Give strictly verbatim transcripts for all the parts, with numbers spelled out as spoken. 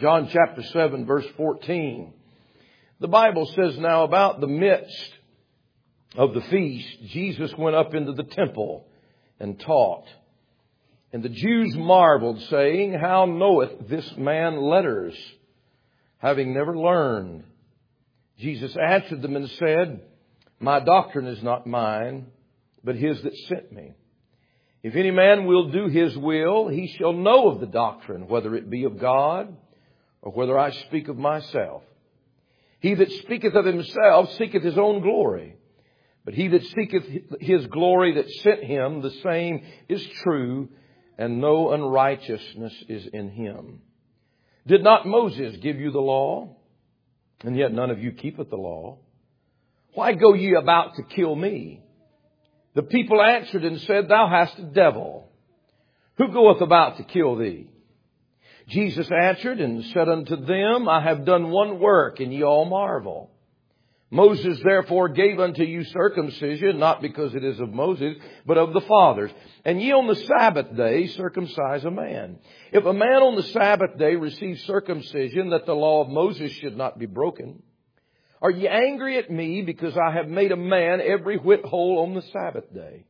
John chapter seven, verse fourteen. The Bible says, now about the midst of the feast, Jesus went up into the temple and taught. And the Jews marveled, saying, how knoweth this man letters, having never learned? Jesus answered them and said, my doctrine is not mine, but his that sent me. If any man will do his will, he shall know of the doctrine, whether it be of God, or whether I speak of myself. He that speaketh of himself seeketh his own glory. But he that seeketh his glory that sent him, the same is true, and no unrighteousness is in him. Did not Moses give you the law? And yet none of you keepeth the law. Why go ye about to kill me? The people answered and said, thou hast a devil. Who goeth about to kill thee? Jesus answered and said unto them, I have done one work, and ye all marvel. Moses therefore gave unto you circumcision, not because it is of Moses, but of the fathers. And ye on the Sabbath day circumcise a man. If a man on the Sabbath day receives circumcision, that the law of Moses should not be broken, are ye angry at me because I have made a man every whit whole on the Sabbath day?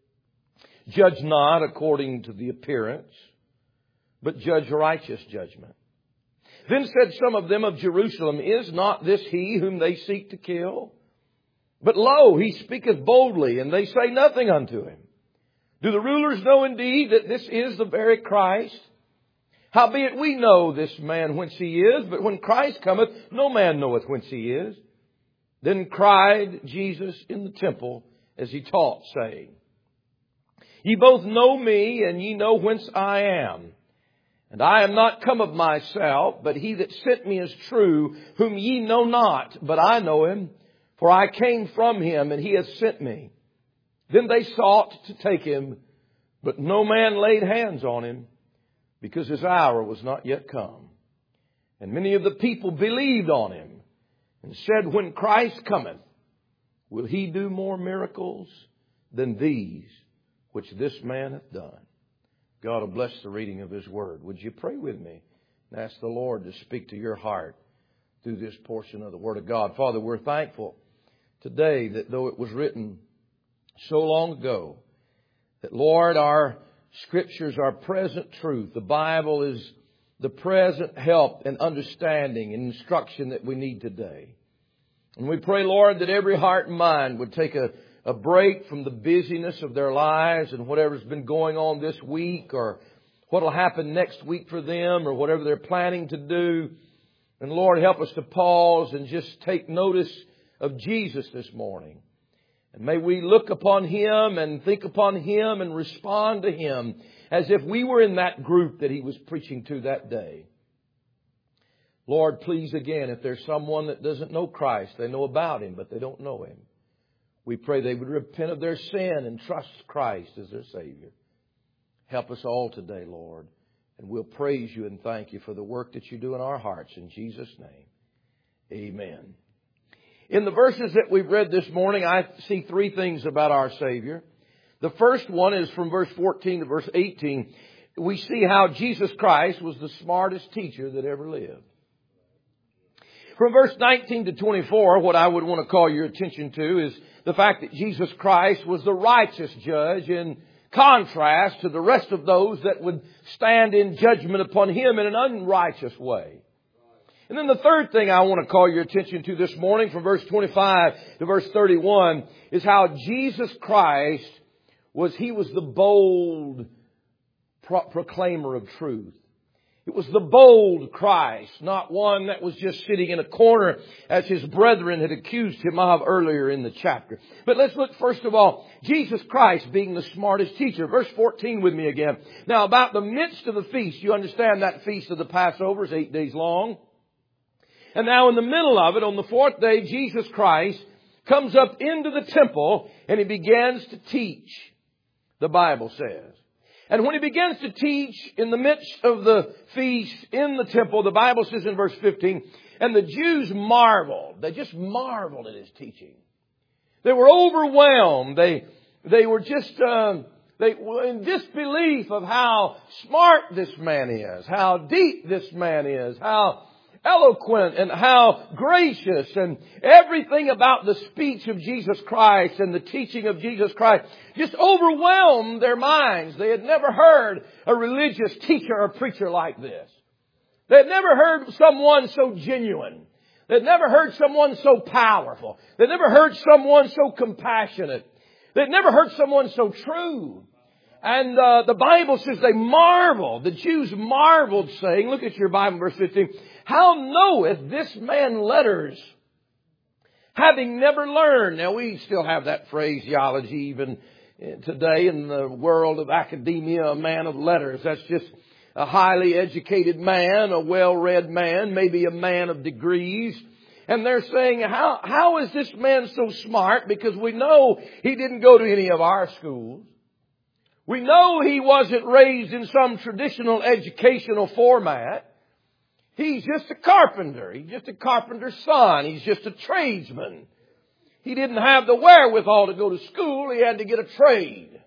Judge not according to the appearance, but judge righteous judgment. Then said some of them of Jerusalem, is not this he whom they seek to kill? But lo, he speaketh boldly, and they say nothing unto him. Do the rulers know indeed that this is the very Christ? Howbeit we know this man whence he is, but when Christ cometh, no man knoweth whence he is. Then cried Jesus in the temple as he taught, saying, ye both know me, and ye know whence I am. And I am not come of myself, but he that sent me is true, whom ye know not, but I know him, for I came from him, and he has sent me. Then they sought to take him, but no man laid hands on him, because his hour was not yet come. And many of the people believed on him, and said, when Christ cometh, will he do more miracles than these which this man hath done? God will bless the reading of his word. Would you pray with me and ask the Lord to speak to your heart through this portion of the word of God? Father, we're thankful today that though it was written so long ago, that Lord, our scriptures are present truth. The Bible is the present help and understanding and instruction that we need today. And we pray, Lord, that every heart and mind would take a A break from the busyness of their lives and whatever's been going on this week, or what will happen next week for them, or whatever they're planning to do. And Lord, help us to pause and just take notice of Jesus this morning. And may we look upon him and think upon him and respond to him as if we were in that group that he was preaching to that day. Lord, please again, if there's someone that doesn't know Christ, they know about him, but they don't know him, we pray they would repent of their sin and trust Christ as their Savior. Help us all today, Lord. And we'll praise you and thank you for the work that you do in our hearts. In Jesus' name, amen. In the verses that we've read this morning, I see three things about our Savior. The first one is from verse fourteen to verse eighteen. We see how Jesus Christ was the smartest teacher that ever lived. From verse nineteen to twenty-four, what I would want to call your attention to is the fact that Jesus Christ was the righteous judge, in contrast to the rest of those that would stand in judgment upon him in an unrighteous way. And then the third thing I want to call your attention to this morning, from verse twenty-five to verse thirty-one, is how Jesus Christ was, he was the bold pro- proclaimer of truth. It was the bold Christ, not one that was just sitting in a corner as his brethren had accused him of earlier in the chapter. But let's look first of all, Jesus Christ being the smartest teacher. Verse fourteen with me again. Now about the midst of the feast, you understand that feast of the Passover is eight days long. And now in the middle of it, on the fourth day, Jesus Christ comes up into the temple and he begins to teach, the Bible says. And when he begins to teach in the midst of the feast in the temple, the Bible says in verse fifteen, and the Jews marveled. They just marveled at his teaching. They were overwhelmed. They, they were just uh, They were in disbelief of how smart this man is, how deep this man is, how eloquent and how gracious, and everything about the speech of Jesus Christ and the teaching of Jesus Christ just overwhelmed their minds. They had never heard a religious teacher or preacher like this. They had never heard someone so genuine. They had never heard someone so powerful. They had never heard someone so compassionate. They had never heard someone so true. And uh, the Bible says they marveled. The Jews marveled, saying, look at your Bible, verse fifteen. How knoweth this man letters, having never learned? Now, we still have that phraseology even today in the world of academia, a man of letters. That's just a highly educated man, a well-read man, maybe a man of degrees. And they're saying, how, how is this man so smart? Because we know he didn't go to any of our schools. We know he wasn't raised in some traditional educational format. He's just a carpenter. He's just a carpenter's son. He's just a tradesman. He didn't have the wherewithal to go to school. He had to get a trade.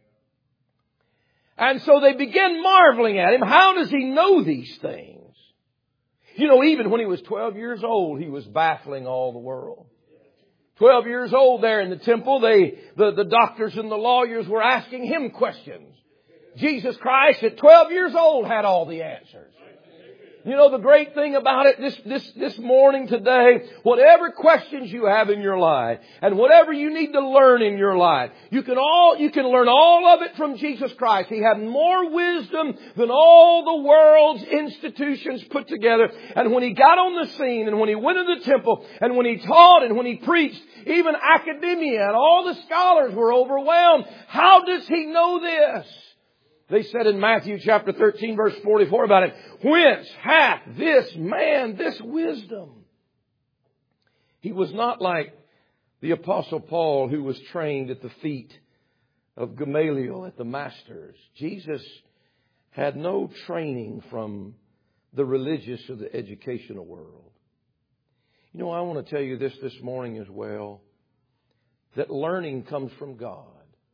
And so they began marveling at him. How does he know these things? You know, even when he was twelve years old, he was baffling all the world. Twelve years old there in the temple, they, the, the doctors and the lawyers were asking him questions. Jesus Christ at twelve years old had all the answers. You know, the great thing about it this, this, this morning today, whatever questions you have in your life and whatever you need to learn in your life, you can all, you can learn all of it from Jesus Christ. He had more wisdom than all the world's institutions put together. And when he got on the scene and when he went to the temple and when he taught and when he preached, even academia and all the scholars were overwhelmed. How does he know this? They said in Matthew chapter thirteen verse forty-four about it, whence hath this man this wisdom? He was not like the Apostle Paul, who was trained at the feet of Gamaliel at the masters. Jesus had no training from the religious or the educational world. You know, I want to tell you this this morning as well, that learning comes from God.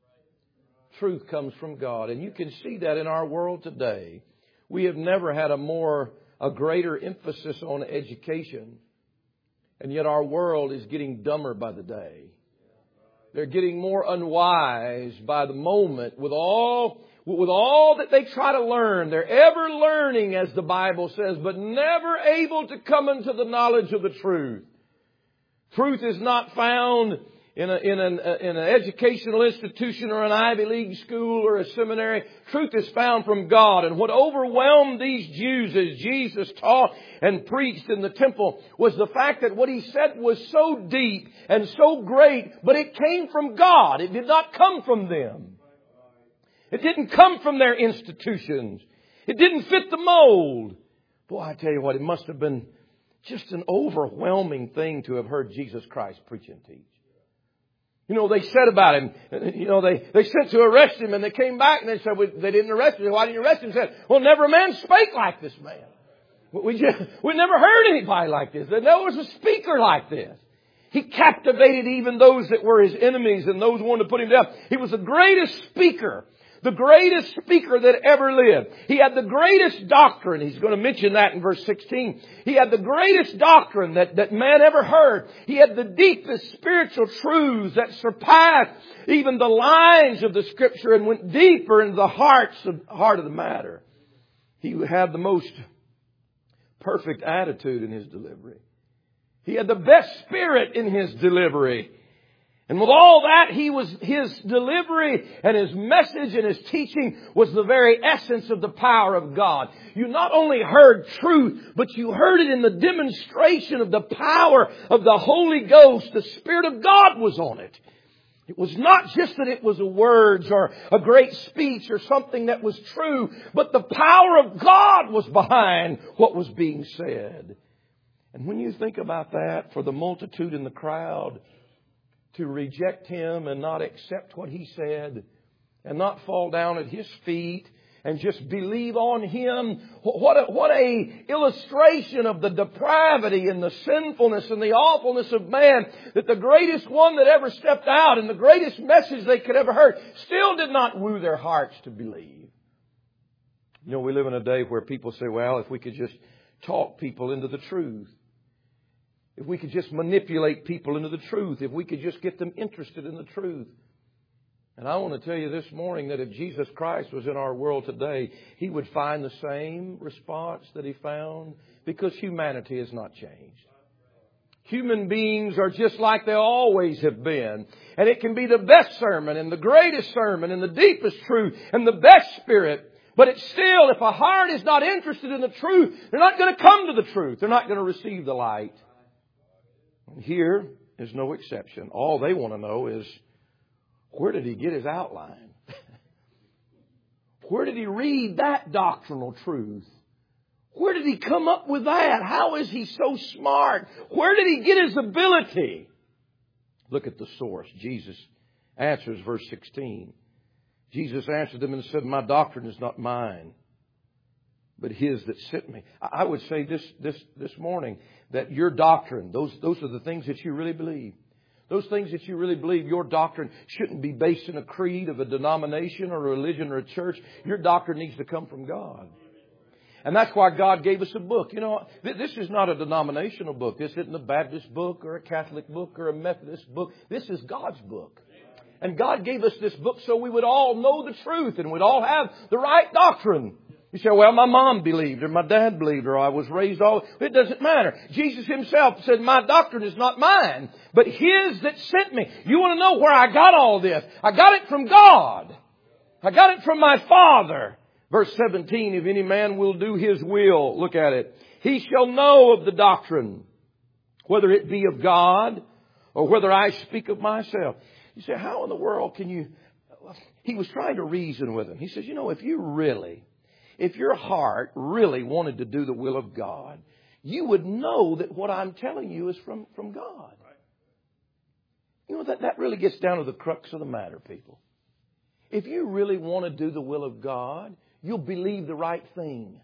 Truth comes from God. And you can see that in our world today. We have never had a more, a greater emphasis on education. And yet our world is getting dumber by the day. They're getting more unwise by the moment with all, with all that they try to learn. They're ever learning, as the Bible says, but never able to come into the knowledge of the truth. Truth is not found In, a, in, an, in an educational institution or an Ivy League school or a seminary. Truth is found from God. And what overwhelmed these Jews as Jesus taught and preached in the temple was the fact that what he said was so deep and so great, but it came from God. It did not come from them. It didn't come from their institutions. It didn't fit the mold. Boy, I tell you what, it must have been just an overwhelming thing to have heard Jesus Christ preach and teach. You know, they said about him, you know, they, they sent to arrest him and they came back and they said, well, they didn't arrest him. Why didn't you arrest him? They said, well, never a man spake like this man. We just, we never heard anybody like this. There was a speaker like this. He captivated even those that were his enemies and those who wanted to put him down. He was the greatest speaker. The greatest speaker that ever lived. He had the greatest doctrine. He's going to mention that in verse sixteen. He had the greatest doctrine that, that man ever heard. He had the deepest spiritual truths that surpassed even the lines of the Scripture and went deeper into the hearts of, heart of the matter. He had the most perfect attitude in his delivery. He had the best spirit in his delivery. And with all that, he was, his delivery and his message and his teaching was the very essence of the power of God. You not only heard truth, but you heard it in the demonstration of the power of the Holy Ghost. The Spirit of God was on it. It was not just that it was a words or a great speech or something that was true, but the power of God was behind what was being said. And when you think about that, for the multitude in the crowd to reject him and not accept what he said and not fall down at his feet and just believe on Him. What a, what a illustration of the depravity and the sinfulness and the awfulness of man, that the greatest one that ever stepped out and the greatest message they could ever heard still did not woo their hearts to believe. You know, we live in a day where people say, well, if we could just talk people into the truth, if we could just manipulate people into the truth, if we could just get them interested in the truth. And I want to tell you this morning that if Jesus Christ was in our world today, He would find the same response that He found, because humanity has not changed. Human beings are just like they always have been. And it can be the best sermon and the greatest sermon and the deepest truth and the best spirit. But it's still, if a heart is not interested in the truth, they're not going to come to the truth. They're not going to receive the light. And here is no exception. All they want to know is, where did he get his outline? Where did he read that doctrinal truth? Where did he come up with that? How is he so smart? Where did he get his ability? Look at the source. Jesus answers verse sixteen. Jesus answered them and said, my doctrine is not mine, but His that sent me. I would say this this this morning, that your doctrine, those those are the things that you really believe. Those things that you really believe, your doctrine shouldn't be based in a creed of a denomination or a religion or a church. Your doctrine needs to come from God. And that's why God gave us a book. You know, this is not a denominational book. This isn't a Baptist book or a Catholic book or a Methodist book. This is God's book. And God gave us this book so we would all know the truth and we'd all have the right doctrine. You say, well, my mom believed or my dad believed or I was raised all... It doesn't matter. Jesus Himself said, my doctrine is not mine, but His that sent me. You want to know where I got all this? I got it from God. I got it from my Father. Verse seventeen, if any man will do His will, look at it, he shall know of the doctrine, whether it be of God or whether I speak of myself. You say, how in the world can you... He was trying to reason with him. He says, you know, if you really, if your heart really wanted to do the will of God, you would know that what I'm telling you is from, from God. You know, that, that really gets down to the crux of the matter, people. If you really want to do the will of God, you'll believe the right thing.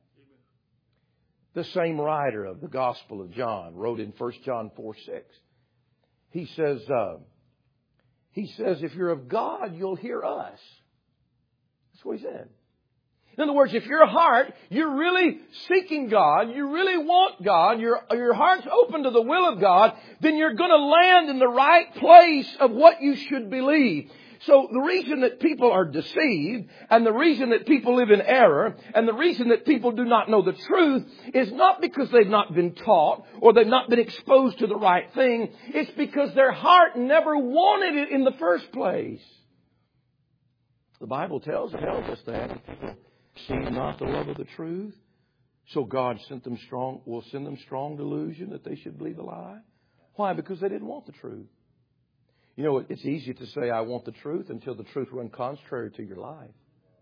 The same writer of the Gospel of John wrote in First John four six. He says... Uh, He says, if you're of God, you'll hear us. That's what he said. In other words, if your heart, you're really seeking God, you really want God, your, your heart's open to the will of God, then you're going to land in the right place of what you should believe. So the reason that people are deceived and the reason that people live in error and the reason that people do not know the truth is not because they've not been taught or they've not been exposed to the right thing. It's because their heart never wanted it in the first place. The Bible tells, tells us that people see not the love of the truth. So God sent them strong, will send them strong delusion that they should believe a lie. Why? Because they didn't want the truth. You know, it's easy to say, I want the truth, until the truth runs contrary to your life.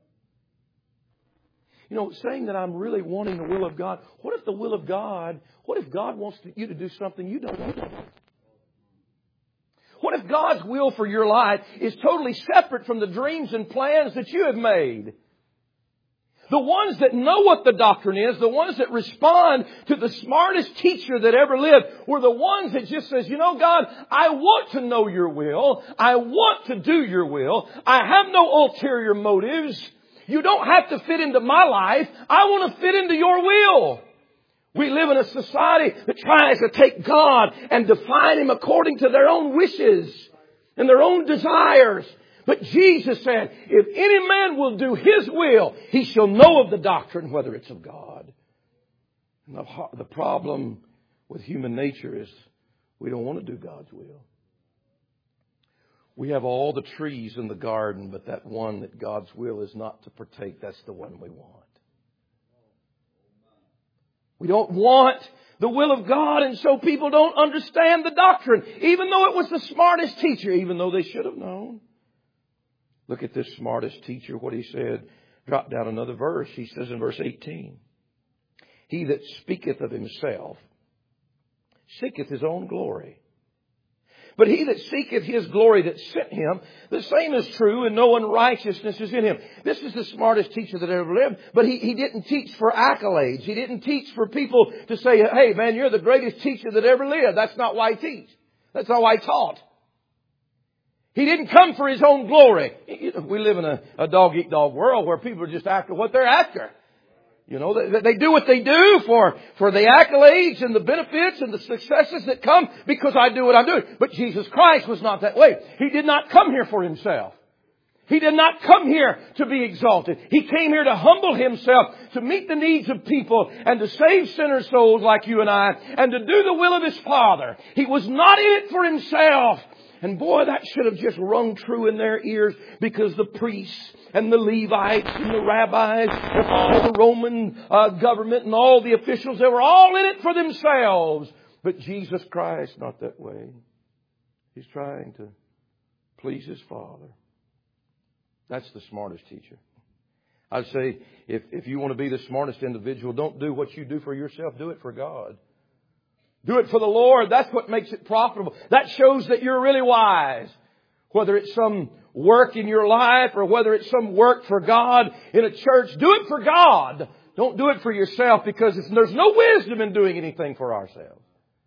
You know, saying that I'm really wanting the will of God. What if the will of God, what if God wants you to do something you don't want to do? What if God's will for your life is totally separate from the dreams and plans that you have made? The ones that know what the doctrine is, the ones that respond to the smartest teacher that ever lived, were the ones that just says, you know, God, I want to know your will. I want to do your will. I have no ulterior motives. You don't have to fit into my life. I want to fit into your will. We live in a society that tries to take God and define Him according to their own wishes and their own desires. But Jesus said, if any man will do His will, he shall know of the doctrine, whether it's of God. And the, the problem with human nature is we don't want to do God's will. We have all the trees in the garden, but that one that God's will is not to partake, that's the one we want. We don't want the will of God, and so people don't understand the doctrine, even though it was the smartest teacher, even though they should have known. Look at this smartest teacher, what he said. Drop down another verse. He says in verse eighteen, he that speaketh of himself seeketh his own glory. But he that seeketh his glory that sent him, the same is true, and no unrighteousness is in him. This is the smartest teacher that ever lived, but he, he didn't teach for accolades. He didn't teach for people to say, hey man, you're the greatest teacher that ever lived. That's not why he teach. That's not why he taught. He didn't come for his own glory. We live in a, a dog-eat-dog world where people are just after what they're after. You know, they, they do what they do for, for the accolades and the benefits and the successes that come because I do what I'm doing. But Jesus Christ was not that way. He did not come here for himself. He did not come here to be exalted. He came here to humble himself, to meet the needs of people, and to save sinners' souls like you and I, and to do the will of his Father. He was not in it for himself. And boy, that should have just rung true in their ears, because the priests and the Levites and the rabbis and all the Roman uh, government and all the officials, they were all in it for themselves. But Jesus Christ, not that way. He's trying to please his Father. That's the smartest teacher. I'd say if, if you want to be the smartest individual, don't do what you do for yourself. Do it for God. Do it for the Lord. That's what makes it profitable. That shows that you're really wise. Whether it's some work in your life or whether it's some work for God in a church, do it for God. Don't do it for yourself, because it's, there's no wisdom in doing anything for ourselves.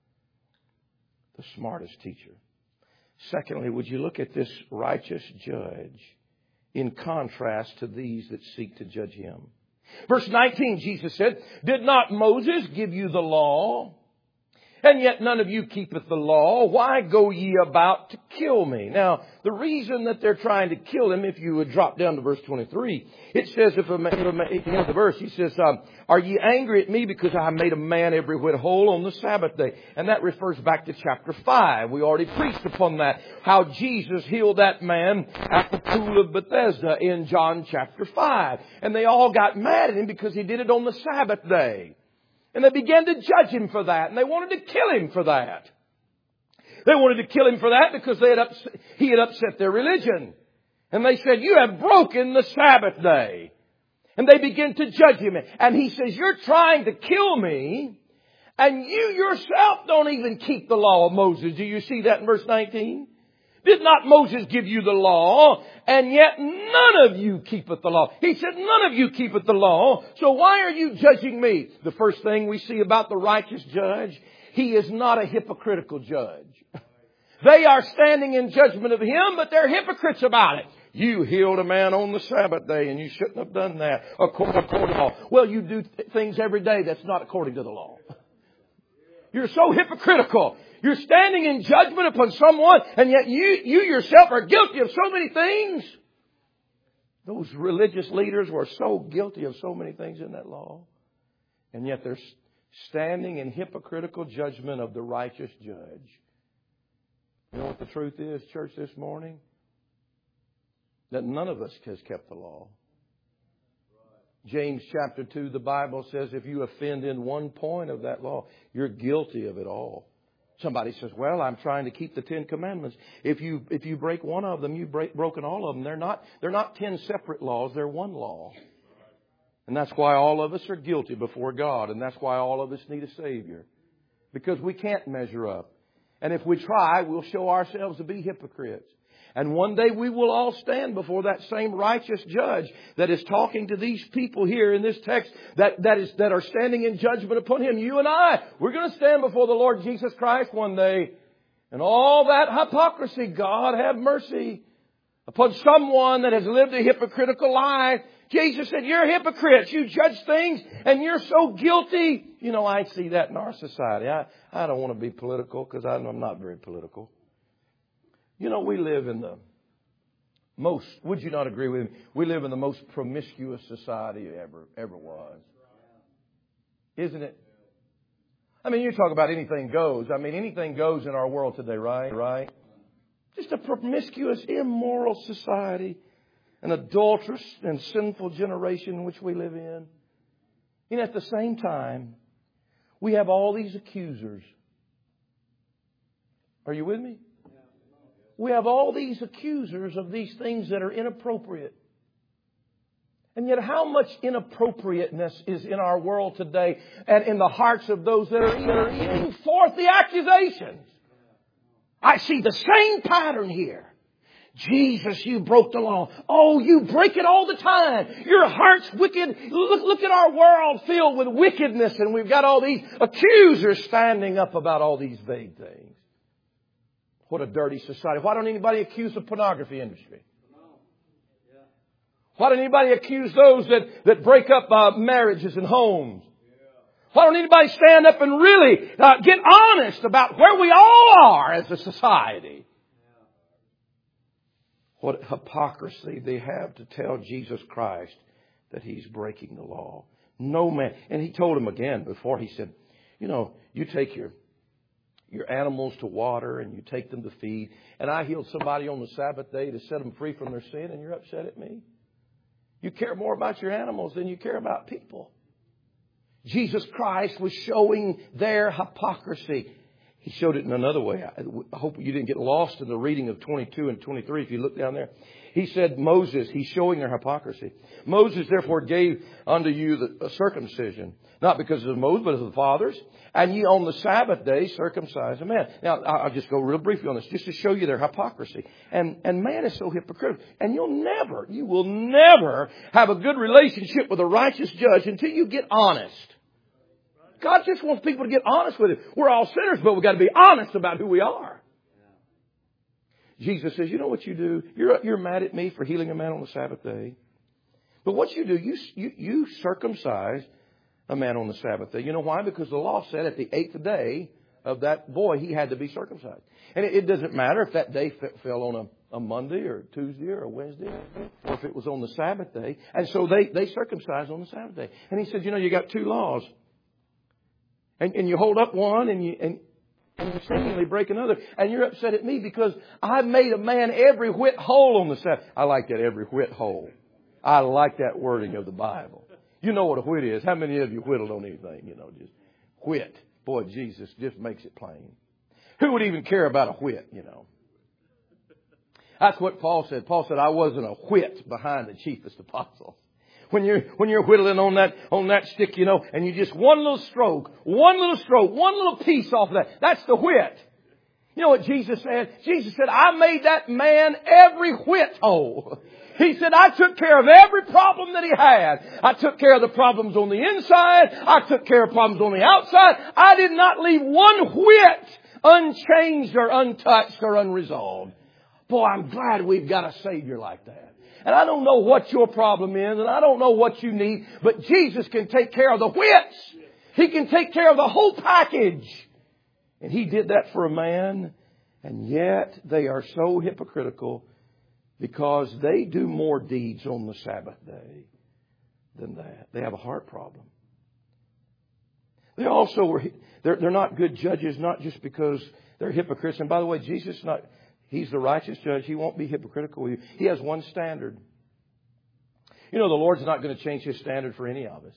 The smartest teacher. Secondly, would you look at this righteous judge in contrast to these that seek to judge him? Verse nineteen, Jesus said, did not Moses give you the law? And yet none of you keepeth the law. Why go ye about to kill me? Now, the reason that they're trying to kill him, if you would drop down to verse twenty-three, it says, if a man, if you know the verse, he says, um, are ye angry at me because I made a man every whit whole on the Sabbath day? And that refers back to chapter five. We already preached upon that. How Jesus healed that man at the pool of Bethesda in John chapter five. And they all got mad at him because he did it on the Sabbath day. And they began to judge him for that. And they wanted to kill him for that. They wanted to kill him for that because they had upset, he had upset their religion. And they said, you have broken the Sabbath day. And they began to judge him. And he says, you're trying to kill me. And you yourself don't even keep the law of Moses. Do you see that in verse nineteen? Did not Moses give you the law? And yet none of you keepeth the law. He said, none of you keepeth the law. So why are you judging me? The first thing we see about the righteous judge, he is not a hypocritical judge. They are standing in judgment of him, but they're hypocrites about it. You healed a man on the Sabbath day and you shouldn't have done that according to the law. Well, you do things every day that's not according to the law. You're so hypocritical. You're standing in judgment upon someone, and yet you, you yourself are guilty of so many things. Those religious leaders were so guilty of so many things in that law. And yet they're standing in hypocritical judgment of the righteous judge. You know what the truth is, church, this morning? That none of us has kept the law. James chapter two, the Bible says if you offend in one point of that law, you're guilty of it all. Somebody says, well, I'm trying to keep the Ten Commandments. If you if you break one of them, you've break, broken all of them. They're not, they're not ten separate laws. They're one law. And that's why all of us are guilty before God. And that's why all of us need a Savior. Because we can't measure up. And if we try, we'll show ourselves to be hypocrites. And one day we will all stand before that same righteous judge that is talking to these people here in this text that, that is, that are standing in judgment upon him. You and I, we're going to stand before the Lord Jesus Christ one day. And all that hypocrisy, God have mercy upon someone that has lived a hypocritical life. Jesus said, you're hypocrites. You judge things and you're so guilty. You know, I see that in our society. I, I don't want to be political because I'm not very political. You know, we live in the most, would you not agree with me? We live in the most promiscuous society ever, ever was. Isn't it? I mean, you talk about anything goes. I mean, anything goes in our world today, right? Right? Just a promiscuous, immoral society. An adulterous and sinful generation in which we live in. And at the same time, we have all these accusers. Are you with me? We have all these accusers of these things that are inappropriate. And yet how much inappropriateness is in our world today and in the hearts of those that are, that are putting forth the accusations. I see the same pattern here. Jesus, you broke the law. Oh, you break it all the time. Your heart's wicked. Look, look at our world filled with wickedness, and we've got all these accusers standing up about all these vague things. What a dirty society. Why don't anybody accuse the pornography industry? Why don't anybody accuse those that, that break up uh, marriages and homes? Why don't anybody stand up and really uh, get honest about where we all are as a society? What hypocrisy they have to tell Jesus Christ that He's breaking the law. No man. And He told him again before, He said, you know, you take your, your animals to water and you take them to feed. And I healed somebody on the Sabbath day to set them free from their sin, and you're upset at me? You care more about your animals than you care about people. Jesus Christ was showing their hypocrisy. He showed it in another way. I hope you didn't get lost in the reading of twenty-two and twenty-three. If you look down there, He said, Moses, He's showing their hypocrisy. Moses therefore gave unto you the circumcision, not because of Moses, but of the fathers. And ye on the Sabbath day circumcise a man. Now, I'll just go real briefly on this, just to show you their hypocrisy. And, and man is so hypocritical. And you'll never, you will never have a good relationship with a righteous judge until you get honest. God just wants people to get honest with Him. We're all sinners, but we've got to be honest about who we are. Jesus says, you know what you do? You're, you're mad at me for healing a man on the Sabbath day. But what you do, you, you, you circumcise a man on the Sabbath day. You know why? Because the law said at the eighth day of that boy, he had to be circumcised. And it, it doesn't matter if that day f- fell on a, a Monday or Tuesday or a Wednesday, or if it was on the Sabbath day. And so they, they circumcised on the Sabbath day. And He said, you know, you got two laws. And, and you hold up one and you, and, and you seemingly break another. And you're upset at me because I made a man every whit whole on the Sabbath. I like that, every whit whole. I like that wording of the Bible. You know what a whit is. How many of you whittled on anything? You know, just whit. Boy, Jesus just makes it plain. Who would even care about a whit, you know? That's what Paul said. Paul said, I wasn't a whit behind the chiefest apostles. When you're, when you're whittling on that, on that stick, you know, and you just one little stroke, one little stroke, one little piece off of that. That's the whit. You know what Jesus said? Jesus said, I made that man every whit whole. He said, I took care of every problem that he had. I took care of the problems on the inside. I took care of problems on the outside. I did not leave one whit unchanged or untouched or unresolved. Boy, I'm glad we've got a Savior like that. And I don't know what your problem is, and I don't know what you need, but Jesus can take care of the whits. He can take care of the whole package. And He did that for a man, and yet they are so hypocritical because they do more deeds on the Sabbath day than that. They have a heart problem. They also were, they're, they're not good judges, not just because they're hypocrites. And by the way, Jesus is not... He's the righteous judge. He won't be hypocritical with you. He has one standard. You know, the Lord's not going to change His standard for any of us.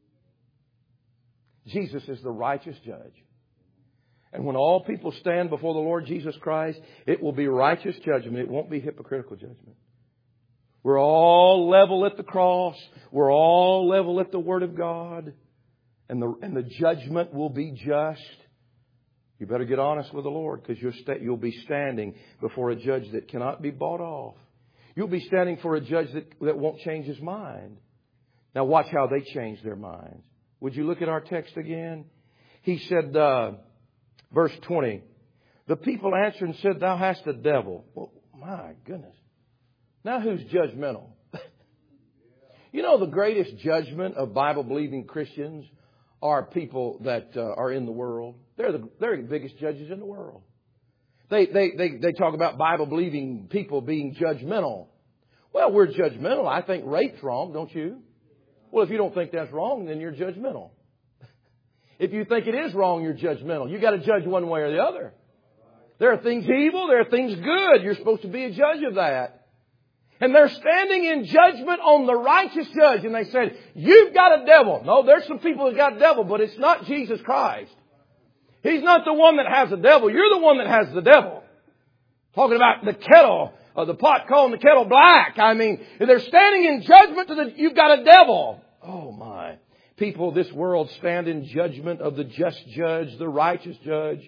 Jesus is the righteous judge. And when all people stand before the Lord Jesus Christ, it will be righteous judgment. It won't be hypocritical judgment. We're all level at the cross. We're all level at the Word of God. And the, and the judgment will be just. You better get honest with the Lord, because you'll, sta- you'll be standing before a judge that cannot be bought off. You'll be standing for a judge that, that won't change his mind. Now watch how they change their minds. Would you look at our text again? He said, uh, verse twenty, the people answered and said, thou hast a devil. Well, my goodness. Now who's judgmental? You know, the greatest judgment of Bible-believing Christians are people that uh, are in the world. They're the, they're the biggest judges in the world. They, they, they, they talk about Bible-believing people being judgmental. Well, we're judgmental. I think rape's wrong, don't you? Well, if you don't think that's wrong, then you're judgmental. If you think it is wrong, you're judgmental. You got to judge one way or the other. There are things evil. There are things good. You're supposed to be a judge of that. And they're standing in judgment on the righteous judge. And they said, you've got a devil. No, there's some people that got a devil, but it's not Jesus Christ. He's not the one that has the devil. You're the one that has the devil. Talking about the kettle, or the pot calling the kettle black. I mean, they're standing in judgment to the, you've got a devil. Oh my. People of this world stand in judgment of the just judge, the righteous judge.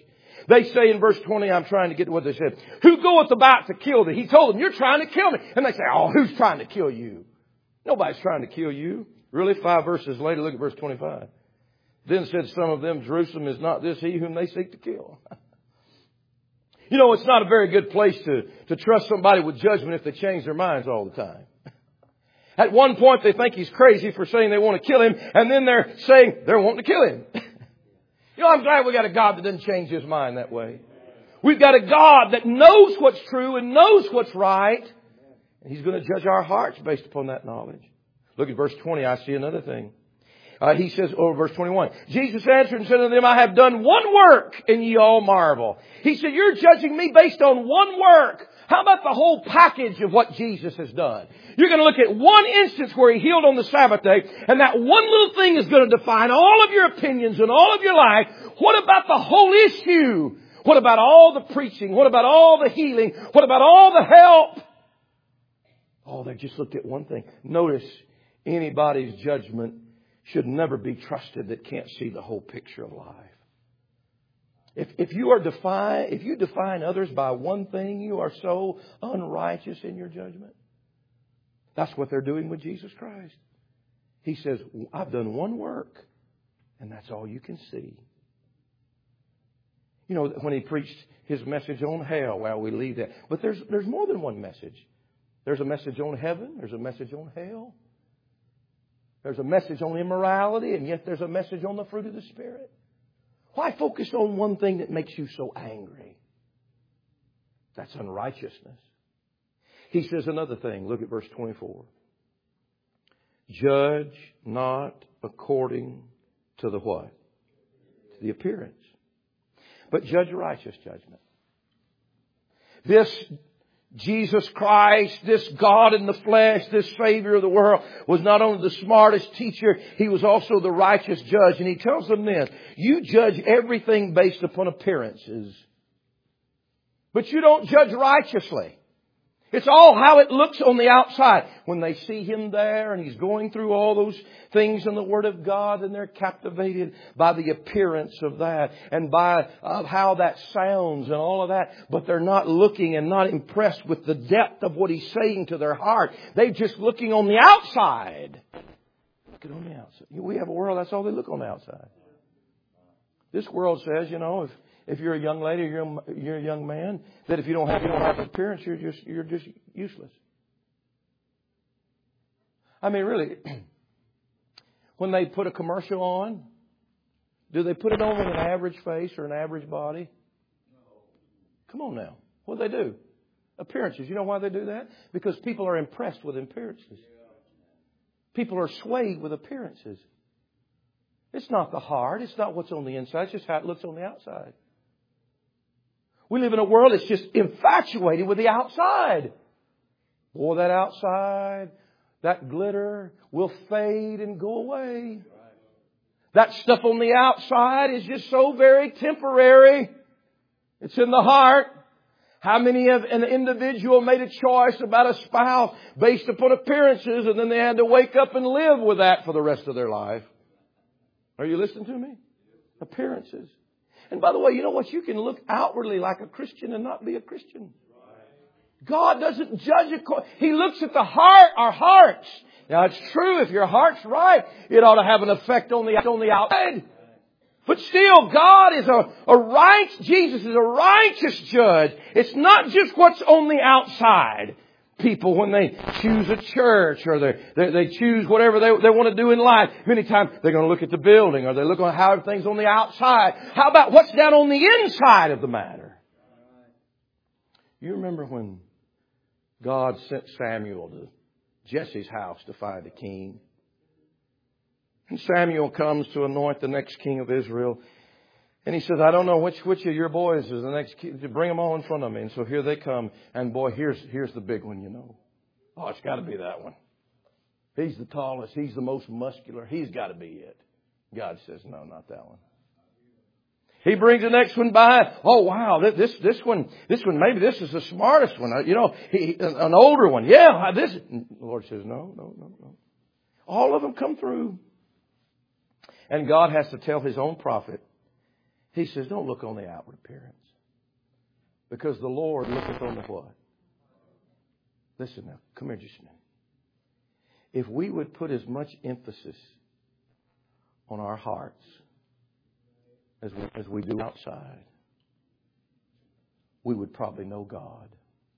They say in verse twenty, I'm trying to get to what they said. Who goeth about to kill thee? He told them, you're trying to kill me. And they say, oh, who's trying to kill you? Nobody's trying to kill you. Really? Five verses later, look at verse twenty-five. Then said some of them, Jerusalem is not this he whom they seek to kill. You know, it's not a very good place to, to trust somebody with judgment if they change their minds all the time. At one point, they think he's crazy for saying they want to kill him, and then they're saying they're wanting to kill him. You know, I'm glad we got a God that doesn't change his mind that way. We've got a God that knows what's true and knows what's right, and he's going to judge our hearts based upon that knowledge. Look at verse twenty. I see another thing. Uh, he says, oh, verse twenty-one, Jesus answered and said unto them, I have done one work, and ye all marvel. He said, you're judging me based on one work. How about the whole package of what Jesus has done? You're going to look at one instance where he healed on the Sabbath day, and that one little thing is going to define all of your opinions and all of your life. What about the whole issue? What about all the preaching? What about all the healing? What about all the help? Oh, they just looked at one thing. Notice, anybody's judgment should never be trusted that can't see the whole picture of life. If, if you are define, if you define others by one thing, you are so unrighteous in your judgment. That's what they're doing with Jesus Christ. He says, I've done one work, and that's all you can see. You know, when he preached his message on hell, well, we leave that. But there's, there's more than one message. There's a message on heaven. There's a message on hell. There's a message on immorality, and yet there's a message on the fruit of the Spirit. Why focus on one thing that makes you so angry? That's unrighteousness. He says another thing. Look at verse twenty-four. Judge not according to the what? To the appearance. But judge righteous judgment. This Jesus Christ, this God in the flesh, this Savior of the world, was not only the smartest teacher, he was also the righteous judge. And he tells them this, you judge everything based upon appearances, but you don't judge righteously. It's all how it looks on the outside. When they see him there and he's going through all those things in the Word of God, and they're captivated by the appearance of that and by uh, how that sounds and all of that. But they're not looking and not impressed with the depth of what he's saying to their heart. They're just looking on the outside. Looking on the outside. We have a world, that's all they look on the outside. This world says, you know, if If you're a young lady or you're, you're a young man, that if you don't have, you don't have appearance, you're just, you're just useless. I mean, really, when they put a commercial on, do they put it on with an average face or an average body? Come on now. What do they do? Appearances. You know why they do that? Because people are impressed with appearances. People are swayed with appearances. It's not the heart. It's not what's on the inside. It's just how it looks on the outside. We live in a world that's just infatuated with the outside. Boy, that outside, that glitter will fade and go away. That stuff on the outside is just so very temporary. It's in the heart. How many of an individual made a choice about a spouse based upon appearances, and then they had to wake up and live with that for the rest of their life? Are you listening to me? Appearances. And by the way, you know what? You can look outwardly like a Christian and not be a Christian. God doesn't judge it. He looks at the heart, our hearts. Now, it's true. If your heart's right, it ought to have an effect on the, on the outside. But still, God is a, a right, Jesus is a righteous judge. It's not just what's on the outside. People, when they choose a church or they, they, they choose whatever they, they want to do in life, many times they're going to look at the building or they look at how everything's on the outside. How about what's down on the inside of the matter? You remember when God sent Samuel to Jesse's house to find a king? And Samuel comes to anoint the next king of Israel. And he says, I don't know which which of your boys is the next king. Bring them all in front of me. And so here they come. And boy, here's here's the big one, you know. Oh, it's got to be that one. He's the tallest. He's the most muscular. He's got to be it. God says, no, not that one. He brings the next one by. Oh, wow, this this one, this one, maybe this is the smartest one. You know, he, an older one. Yeah, this. The Lord says, no, no, no, no. All of them come through. And God has to tell His own prophet, He says, don't look on the outward appearance. Because the Lord looketh on the what? Listen now, come here just a minute. If we would put as much emphasis on our hearts as we, as we do outside, we would probably know God.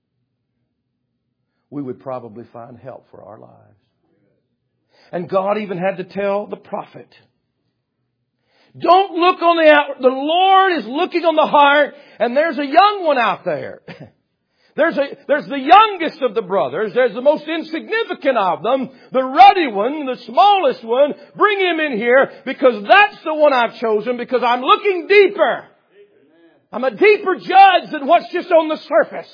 We would probably find help for our lives. And God even had to tell the prophet, don't look on the outward. The Lord is looking on the heart, and there's a young one out there. There's a, there's the youngest of the brothers. There's the most insignificant of them. The ruddy one, the smallest one. Bring him in here because that's the one I've chosen because I'm looking deeper. I'm a deeper judge than what's just on the surface.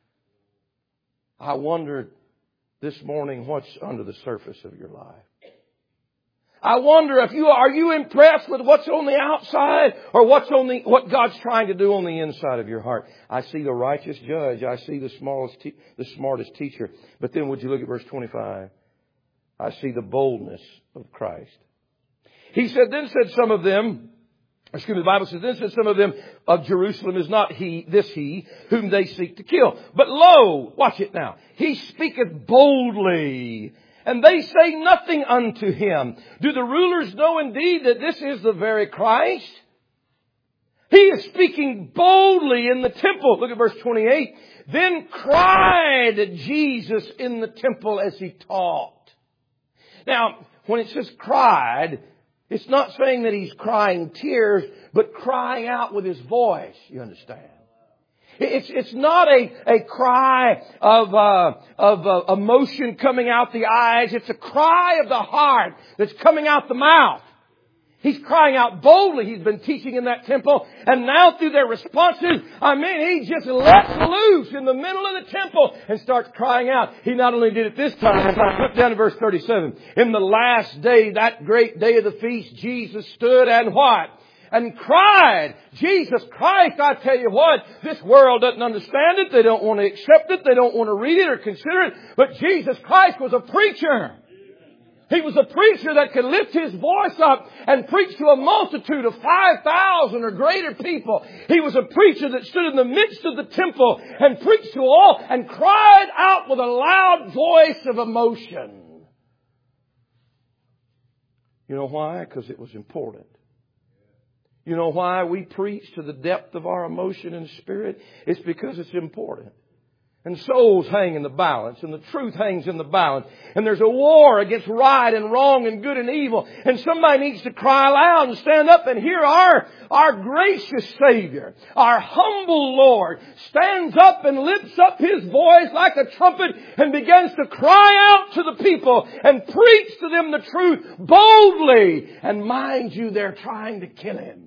I wondered this morning what's under the surface of your life. I wonder if you are you impressed with what's on the outside or what's on the what God's trying to do on the inside of your heart. I see the righteous judge. I see the smallest, te- the smartest teacher. But then would you look at verse twenty-five? I see the boldness of Christ. He said, then said some of them. Excuse me, the Bible says, then said some of them of Jerusalem is not he, this he, whom they seek to kill. But lo, watch it now. He speaketh boldly, and they say nothing unto him. Do the rulers know indeed that this is the very Christ? He is speaking boldly in the temple. Look at verse twenty-eight. Then cried Jesus in the temple as he taught. Now, when it says cried, it's not saying that he's crying tears, but crying out with his voice. You understand? It's it's not a a cry of uh, of uh, emotion coming out the eyes. It's a cry of the heart that's coming out the mouth. He's crying out boldly. He's been teaching in that temple, and now through their responses, I mean, he just lets loose in the middle of the temple and starts crying out. He not only did it this time. Look down to verse thirty-seven. In the last day, that great day of the feast, Jesus stood and what? And cried, Jesus Christ, I tell you what, this world doesn't understand it. They don't want to accept it. They don't want to read it or consider it. But Jesus Christ was a preacher. He was a preacher that could lift his voice up and preach to a multitude of five thousand or greater people. He was a preacher that stood in the midst of the temple and preached to all and cried out with a loud voice of emotion. You know why? Because it was important. You know why we preach to the depth of our emotion and spirit? It's because it's important. And souls hang in the balance, and the truth hangs in the balance. And there's a war against right and wrong and good and evil. And somebody needs to cry loud and stand up and hear our, our gracious Savior, our humble Lord, stands up and lifts up His voice like a trumpet and begins to cry out to the people and preach to them the truth boldly. And mind you, they're trying to kill Him.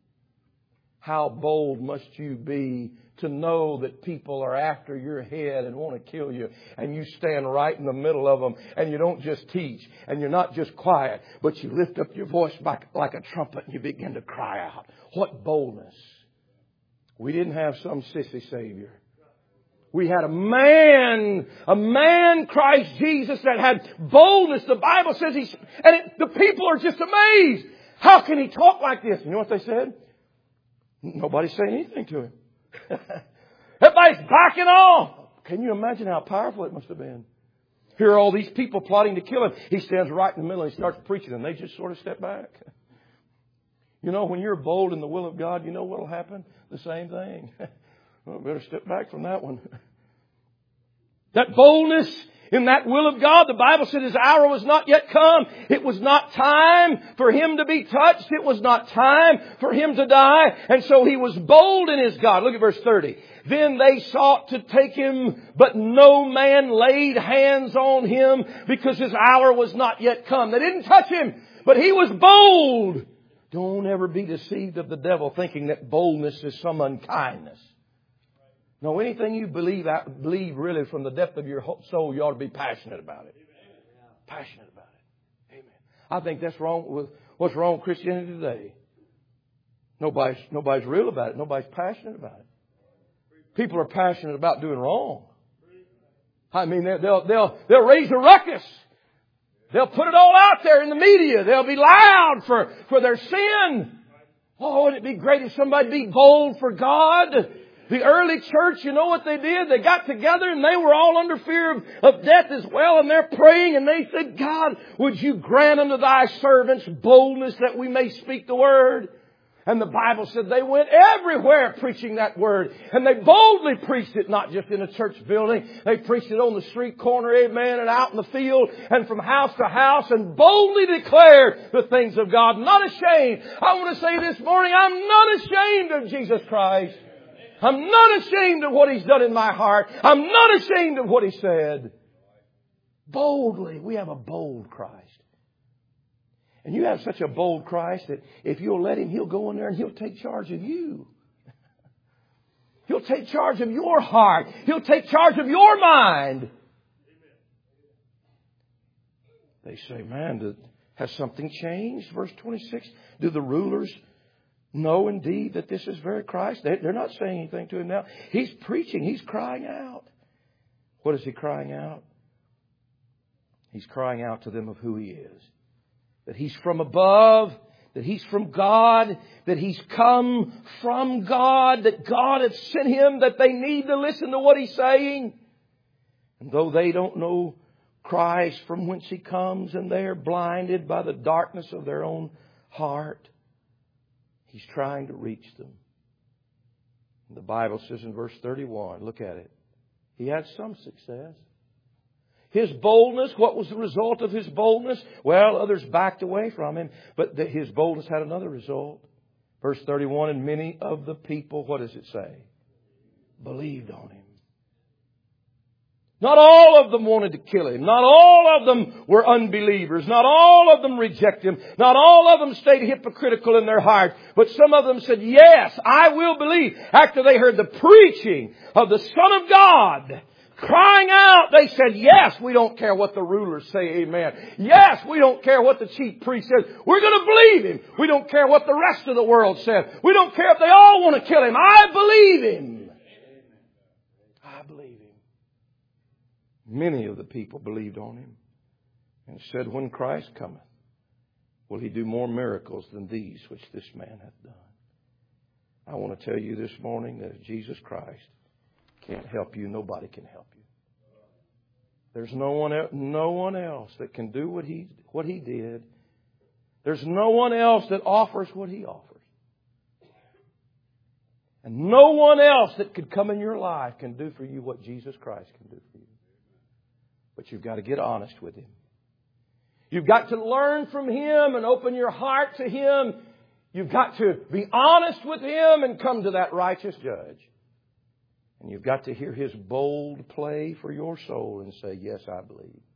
How bold must you be to know that people are after your head and want to kill you, and you stand right in the middle of them, and you don't just teach, and you're not just quiet, but you lift up your voice like, like a trumpet and you begin to cry out. What boldness. We didn't have some sissy Savior. We had a man, a man, Christ Jesus, that had boldness. The Bible says He, and it, the people are just amazed. How can He talk like this? You know what they said? Nobody's saying anything to Him. Everybody's backing off. Can you imagine how powerful it must have been? Here are all these people plotting to kill Him. He stands right in the middle and He starts preaching, and they just sort of step back. You know, when you're bold in the will of God, you know what will happen? The same thing. Well, better step back from that one. That boldness in that will of God, the Bible said His hour was not yet come. It was not time for Him to be touched. It was not time for Him to die. And so He was bold in His God. Look at verse thirty. Then they sought to take Him, but no man laid hands on Him because His hour was not yet come. They didn't touch Him, but He was bold. Don't ever be deceived of the devil thinking that boldness is some unkindness. No, anything you believe, believe really from the depth of your soul, you ought to be passionate about it. Passionate about it. Amen. I think that's wrong with what's wrong with Christianity today. Nobody's nobody's real about it. Nobody's passionate about it. People are passionate about doing wrong. I mean, they'll they'll they'll raise a ruckus. They'll put it all out there in the media. They'll be loud for for their sin. Oh, wouldn't it be great if somebody be bold for God? The early church, you know what they did? They got together and they were all under fear of, of death as well. And they're praying and they said, God, would you grant unto thy servants boldness that we may speak the word? And the Bible said they went everywhere preaching that word. And they boldly preached it, not just in a church building. They preached it on the street corner, amen, and out in the field and from house to house, and boldly declared the things of God. Not ashamed. I want to say this morning, I'm not ashamed of Jesus Christ. I'm not ashamed of what He's done in my heart. I'm not ashamed of what He said. Boldly. We have a bold Christ. And you have such a bold Christ that if you'll let Him, He'll go in there and He'll take charge of you. He'll take charge of your heart. He'll take charge of your mind. They say, man, did, has something changed? Verse twenty-six. Do the rulers know indeed that this is very Christ? They, they're not saying anything to Him now. He's preaching. He's crying out. What is He crying out? He's crying out to them of who He is. That He's from above, that He's from God, that He's come from God, that God has sent Him, that they need to listen to what He's saying. And though they don't know Christ from whence He comes, and they are blinded by the darkness of their own heart, He's trying to reach them. And the Bible says in verse thirty-one, look at it. He had some success. His boldness, what was the result of His boldness? Well, others backed away from Him, but the, His boldness had another result. Verse thirty-one, and many of the people, what does it say? Believed on Him. Not all of them wanted to kill Him. Not all of them were unbelievers. Not all of them rejected Him. Not all of them stayed hypocritical in their heart. But some of them said, yes, I will believe. After they heard the preaching of the Son of God, crying out, they said, yes, we don't care what the rulers say, amen. Yes, we don't care what the chief priest says. We're going to believe Him. We don't care what the rest of the world says. We don't care if they all want to kill Him. I believe Him. I believe Him. Many of the people believed on Him and said, when Christ cometh, will He do more miracles than these which this man hath done. I want to tell you this morning that if Jesus Christ can't help you, nobody can help you. There's no one else, no one else that can do what he what he did. There's no one else that offers what He offers. And no one else that could come in your life can do for you what Jesus Christ can do for you. But you've got to get honest with Him. You've got to learn from Him and open your heart to Him. You've got to be honest with Him and come to that righteous judge. And you've got to hear His bold play for your soul and say, yes, I believe.